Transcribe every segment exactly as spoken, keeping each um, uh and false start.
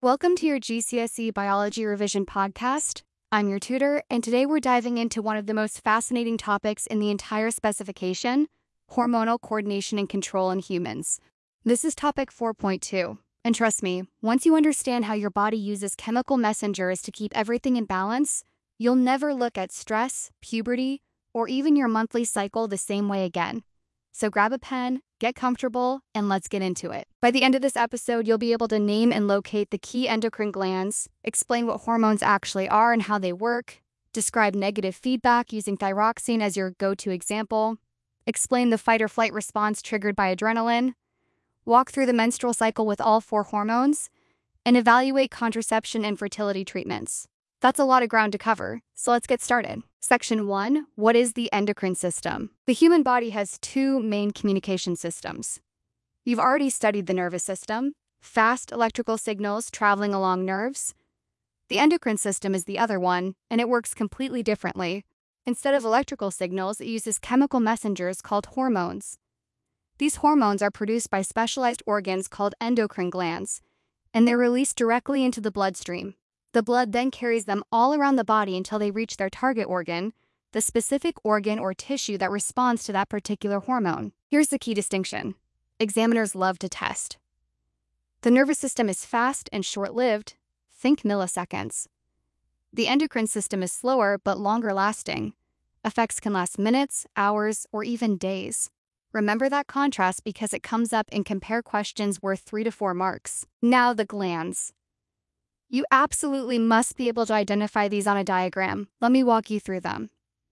Welcome to your G C S E Biology Revision podcast. I'm your tutor, and today we're diving into one of the most fascinating topics in the entire specification, hormonal coordination and control in humans. This is topic four point two, and trust me, once you understand how your body uses chemical messengers to keep everything in balance, you'll never look at stress, puberty, or even your monthly cycle the same way again. So grab a pen, get comfortable, and let's get into it. By the end of this episode, you'll be able to name and locate the key endocrine glands, explain what hormones actually are and how they work, describe negative feedback using thyroxine as your go-to example, explain the fight or flight response triggered by adrenaline, walk through the menstrual cycle with all four hormones, and evaluate contraception and fertility treatments. That's a lot of ground to cover, so let's get started. Section one, what is the endocrine system? The human body has two main communication systems. You've already studied the nervous system, fast electrical signals traveling along nerves. The endocrine system is the other one, and it works completely differently. Instead of electrical signals, it uses chemical messengers called hormones. These hormones are produced by specialized organs called endocrine glands, and they're released directly into the bloodstream. The blood then carries them all around the body until they reach their target organ, the specific organ or tissue that responds to that particular hormone. Here's the key distinction. Examiners love to test. The nervous system is fast and short-lived. Think milliseconds. The endocrine system is slower but longer-lasting. Effects can last minutes, hours, or even days. Remember that contrast because it comes up in compare questions worth three to four marks. Now the glands. You absolutely must be able to identify these on a diagram. Let me walk you through them.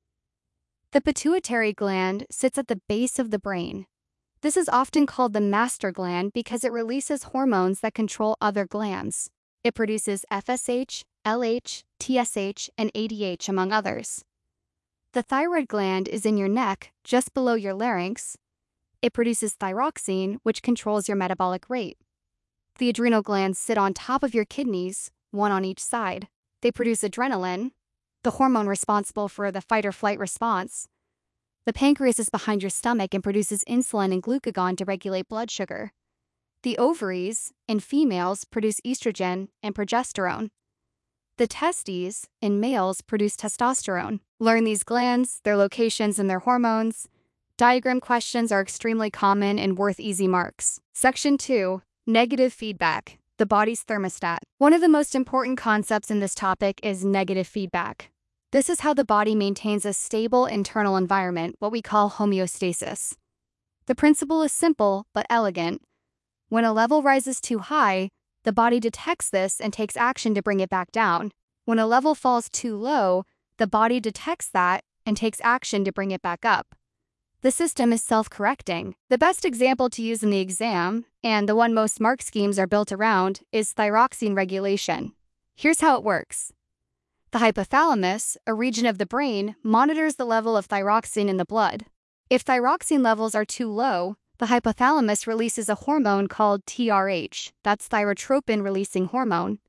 The pituitary gland sits at the base of the brain. This is often called the master gland because it releases hormones that control other glands. It produces F S H, L H, T S H, and A D H, among others. The thyroid gland is in your neck, just below your larynx. It produces thyroxine, which controls your metabolic rate. The adrenal glands sit on top of your kidneys, one on each side. They produce adrenaline, the hormone responsible for the fight or flight response. The pancreas is behind your stomach and produces insulin and glucagon to regulate blood sugar. The ovaries, in females, produce estrogen and progesterone. The testes, in males, produce testosterone. Learn these glands, their locations, and their hormones. Diagram questions are extremely common and worth easy marks. Section two. Negative feedback, the body's thermostat. One of the most important concepts in this topic is negative feedback. This is how the body maintains a stable internal environment, what we call homeostasis. The principle is simple but elegant. When a level rises too high, the body detects this and takes action to bring it back down. When a level falls too low, the body detects that and takes action to bring it back up. The system is self-correcting. The best example to use in the exam, and the one most mark schemes are built around, is thyroxine regulation. Here's how it works. The hypothalamus, a region of the brain, monitors the level of thyroxine in the blood. If thyroxine levels are too low, the hypothalamus releases a hormone called T R H, that's thyrotropin-releasing hormone.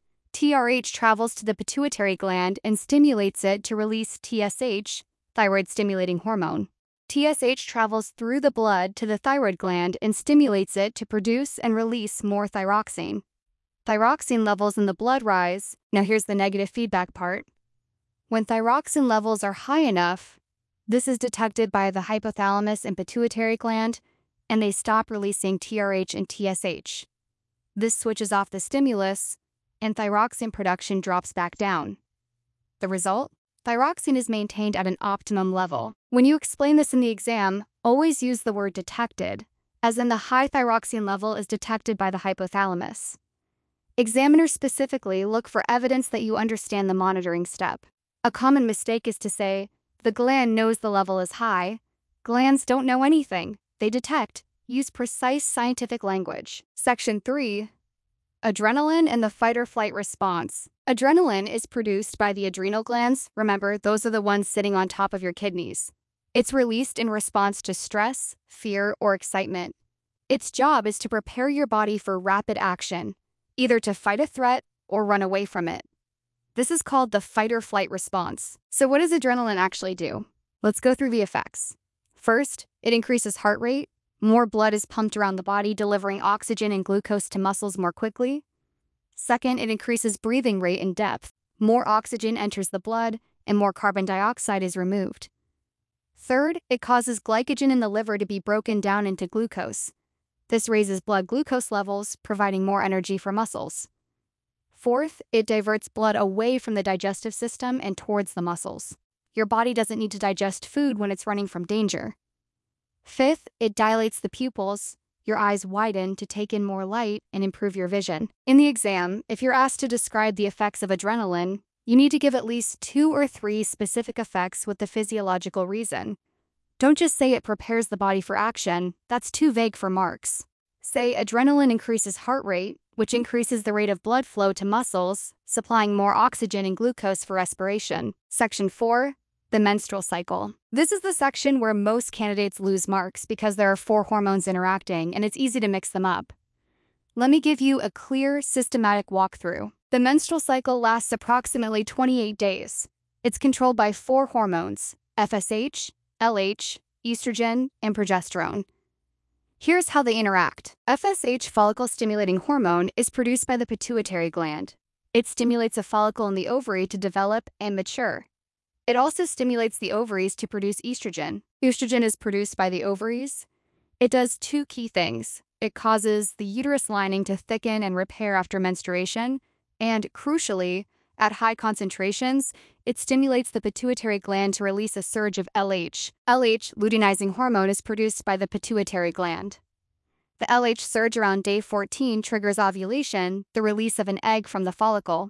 T R H travels to the pituitary gland and stimulates it to release T S H, thyroid-stimulating hormone. T S H travels through the blood to the thyroid gland and stimulates it to produce and release more thyroxine. Thyroxine levels in the blood rise. Now here's the negative feedback part. When thyroxine levels are high enough, this is detected by the hypothalamus and pituitary gland, and they stop releasing T R H and T S H. This switches off the stimulus, and thyroxine production drops back down. The result? Thyroxine is maintained at an optimum level. When you explain this in the exam, always use the word detected, as in the high thyroxine level is detected by the hypothalamus. Examiners specifically look for evidence that you understand the monitoring step. A common mistake is to say, the gland knows the level is high. Glands don't know anything. They detect. Use precise scientific language. Section three. Adrenaline and the fight or flight response. Adrenaline is produced by the adrenal glands. Remember, those are the ones sitting on top of your kidneys. It's released in response to stress, fear, or excitement. Its job is to prepare your body for rapid action, either to fight a threat or run away from it. This is called the fight or flight response. So what does adrenaline actually do? Let's go through the effects. First, it increases heart rate. More blood is pumped around the body, delivering oxygen and glucose to muscles more quickly. Second, it increases breathing rate and depth. More oxygen enters the blood, and more carbon dioxide is removed. Third, it causes glycogen in the liver to be broken down into glucose. This raises blood glucose levels, providing more energy for muscles. Fourth, it diverts blood away from the digestive system and towards the muscles. Your body doesn't need to digest food when it's running from danger. Fifth, it dilates the pupils. Your eyes widen to take in more light and improve your vision. In the exam, if you're asked to describe the effects of adrenaline, you need to give at least two or three specific effects with the physiological reason. Don't just say it prepares the body for action. That's too vague for marks. Say adrenaline increases heart rate, which increases the rate of blood flow to muscles, supplying more oxygen and glucose for respiration. Section four. The menstrual cycle. This is the section where most candidates lose marks because there are four hormones interacting and it's easy to mix them up. Let me give you a clear, systematic walkthrough. The menstrual cycle lasts approximately twenty-eight days. It's controlled by four hormones: F S H, L H, estrogen, and progesterone. Here's how they interact. F S H, follicle-stimulating hormone, is produced by the pituitary gland. It stimulates a follicle in the ovary to develop and mature. It also stimulates the ovaries to produce estrogen. Estrogen is produced by the ovaries. It does two key things. It causes the uterus lining to thicken and repair after menstruation, and crucially, at high concentrations, it stimulates the pituitary gland to release a surge of L H. L H, luteinizing hormone, is produced by the pituitary gland. The L H surge around day fourteen triggers ovulation, the release of an egg from the follicle.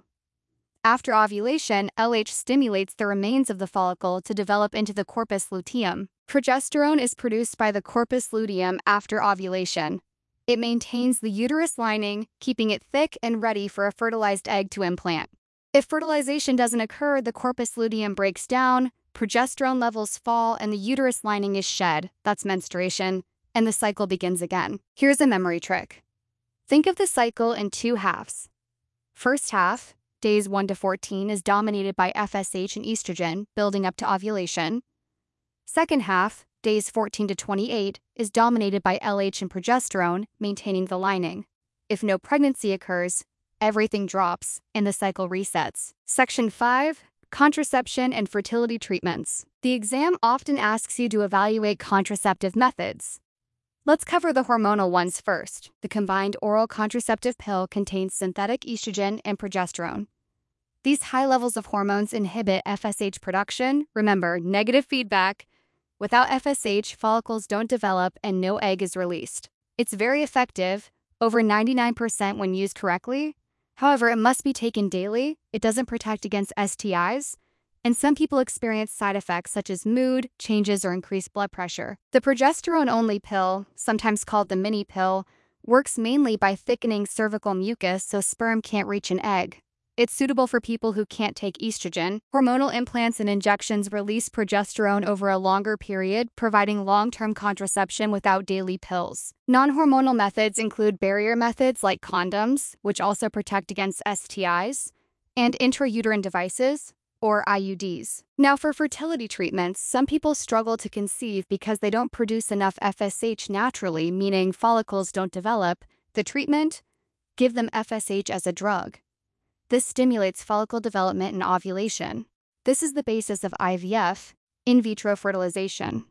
After ovulation, L H stimulates the remains of the follicle to develop into the corpus luteum. Progesterone is produced by the corpus luteum after ovulation. It maintains the uterus lining, keeping it thick and ready for a fertilized egg to implant. If fertilization doesn't occur, the corpus luteum breaks down, progesterone levels fall, and the uterus lining is shed, that's menstruation, and the cycle begins again. Here's a memory trick. Think of the cycle in two halves. First half, days one to fourteen, is dominated by F S H and estrogen, building up to ovulation. Second half, days fourteen to twenty-eight, is dominated by L H and progesterone, maintaining the lining. If no pregnancy occurs, everything drops and the cycle resets. Section five. Contraception and fertility treatments. The exam often asks you to evaluate contraceptive methods. Let's cover the hormonal ones first. The combined oral contraceptive pill contains synthetic estrogen and progesterone. These high levels of hormones inhibit F S H production. Remember, negative feedback. Without F S H, follicles don't develop and no egg is released. It's very effective, over ninety-nine percent when used correctly. However, it must be taken daily. It doesn't protect against S T Is. And some people experience side effects such as mood changes or increased blood pressure. The progesterone-only pill, sometimes called the mini pill, works mainly by thickening cervical mucus so sperm can't reach an egg. It's suitable for people who can't take estrogen. Hormonal implants and injections release progesterone over a longer period, providing long-term contraception without daily pills. Non-hormonal methods include barrier methods like condoms, which also protect against S T Is, and intrauterine devices, or I U Ds. Now, for fertility treatments, some people struggle to conceive because they don't produce enough F S H naturally, meaning follicles don't develop. The treatment? Give them F S H as a drug. This stimulates follicle development and ovulation. This is the basis of I V F, in vitro fertilization.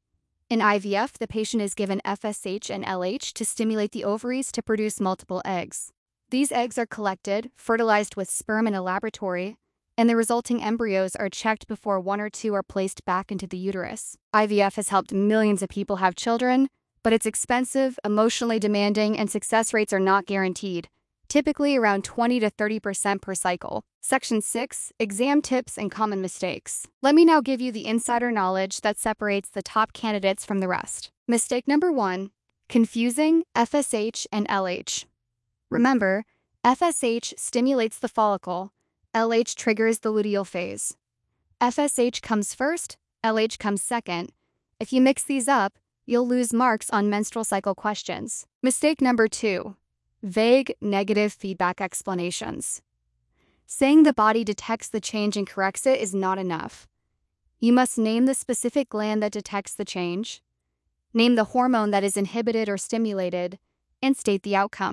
In I V F, the patient is given F S H and L H to stimulate the ovaries to produce multiple eggs. These eggs are collected, fertilized with sperm in a laboratory, and the resulting embryos are checked before one or two are placed back into the uterus. I V F has helped millions of people have children, but it's expensive, emotionally demanding, and success rates are not guaranteed, typically around twenty to thirty percent per cycle. Section six. Exam tips and common mistakes. Let me now give you the insider knowledge that separates the top candidates from the rest. Mistake number one. Confusing F S H and L H. Remember, F S H stimulates the follicle, L H triggers the luteal phase. F S H comes first, L H comes second. If you mix these up, you'll lose marks on menstrual cycle questions. Mistake number two. Vague, negative feedback explanations. Saying the body detects the change and corrects it is not enough. You must name the specific gland that detects the change, name the hormone that is inhibited or stimulated, and state the outcome.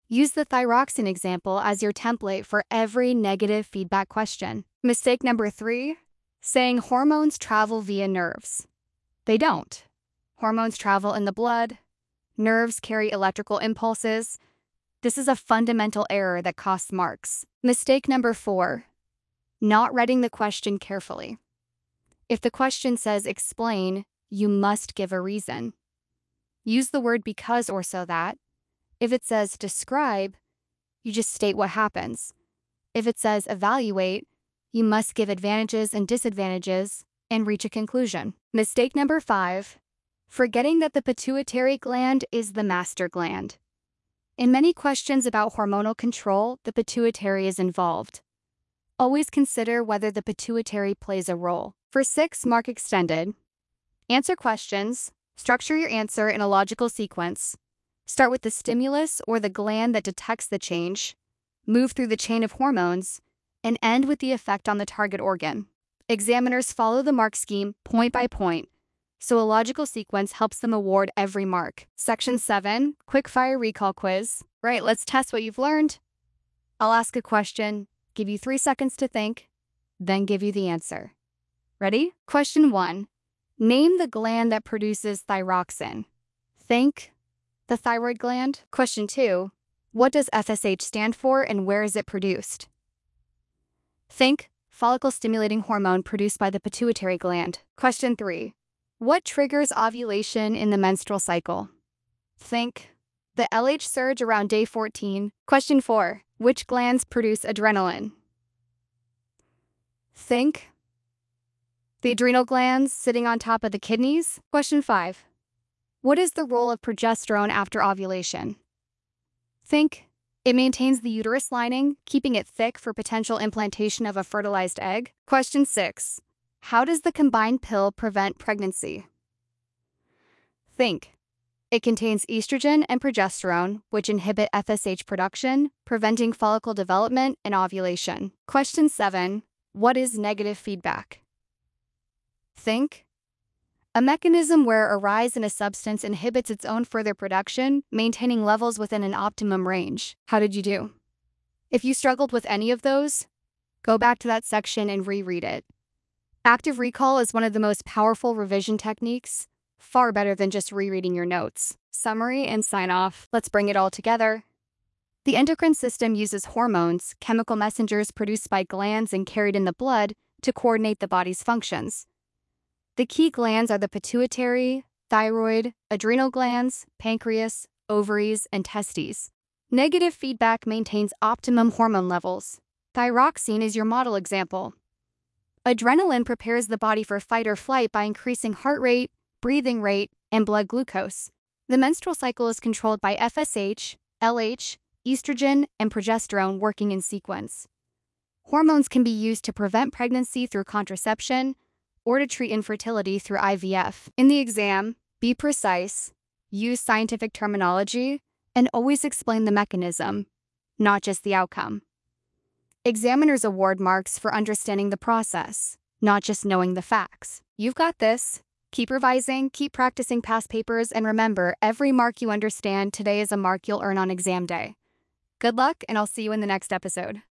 Use the thyroxine example as your template for every negative feedback question. Mistake number three, saying hormones travel via nerves. They don't. Hormones travel in the blood. Nerves carry electrical impulses. This is a fundamental error that costs marks. Mistake number four, not reading the question carefully. If the question says explain, you must give a reason. Use the word because or so that. If it says describe, you just state what happens. If it says evaluate, you must give advantages and disadvantages and reach a conclusion. Mistake number five, forgetting that the pituitary gland is the master gland. In many questions about hormonal control, the pituitary is involved. Always consider whether the pituitary plays a role. For six, mark extended. Answer questions. Structure your answer in a logical sequence. Start with the stimulus or the gland that detects the change, move through the chain of hormones, and end with the effect on the target organ. Examiners follow the mark scheme point by point, so a logical sequence helps them award every mark. Section seven, quick-fire recall quiz. Right, let's test what you've learned. I'll ask a question, give you three seconds to think, then give you the answer. Ready? Question one, name the gland that produces thyroxine. Think the thyroid gland. Question two, what does F S H stand for and where is it produced? Think follicle-stimulating hormone produced by the pituitary gland. Question three, what triggers ovulation in the menstrual cycle? Think the L H surge around day fourteen. Question four, which glands produce adrenaline? Think the adrenal glands sitting on top of the kidneys. Question five, what is the role of progesterone after ovulation? Think it maintains the uterus lining, keeping it thick for potential implantation of a fertilized egg. Question six, how does the combined pill prevent pregnancy? Think it contains estrogen and progesterone, which inhibit F S H production, preventing follicle development and ovulation. Question seven, what is negative feedback? Think a mechanism where a rise in a substance inhibits its own further production, maintaining levels within an optimum range. How did you do? If you struggled with any of those, go back to that section and reread it. Active recall is one of the most powerful revision techniques, far better than just rereading your notes. Summary and sign off. Let's bring it all together. The endocrine system uses hormones, chemical messengers produced by glands and carried in the blood, to coordinate the body's functions. The key glands are the pituitary, thyroid, adrenal glands, pancreas, ovaries, and testes. Negative feedback maintains optimum hormone levels. Thyroxine is your model example. Adrenaline prepares the body for fight or flight by increasing heart rate, breathing rate, and blood glucose. The menstrual cycle is controlled by F S H, L H, estrogen, and progesterone working in sequence. Hormones can be used to prevent pregnancy through contraception, or to treat infertility through I V F. In the exam, be precise, use scientific terminology, and always explain the mechanism, not just the outcome. Examiners award marks for understanding the process, not just knowing the facts. You've got this. Keep revising, keep practicing past papers, and remember, every mark you understand today is a mark you'll earn on exam day. Good luck, and I'll see you in the next episode.